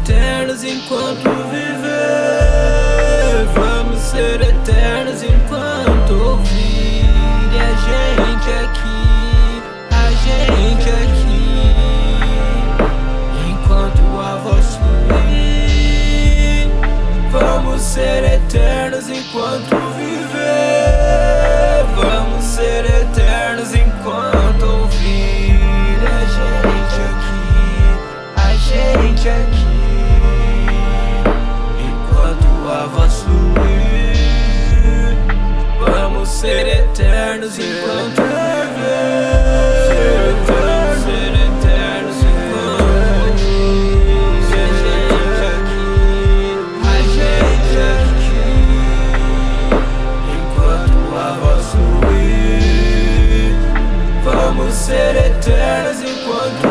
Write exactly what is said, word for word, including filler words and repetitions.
eternos enquanto viver. Vamos ser eternos enquanto ouvir. E a gente aqui, a gente aqui, enquanto a voz fluir. Vamos ser eternos enquanto viver. Vamos ser eternos enquanto ouvir. A gente aqui, a gente aqui, enquanto a voz fluir. Vamos ser eternos enquanto viver. Vamos ser eternos enquanto ouvir. A gente aqui, a gente aqui, enquanto a voz fluir. Vamos ser eternos enquanto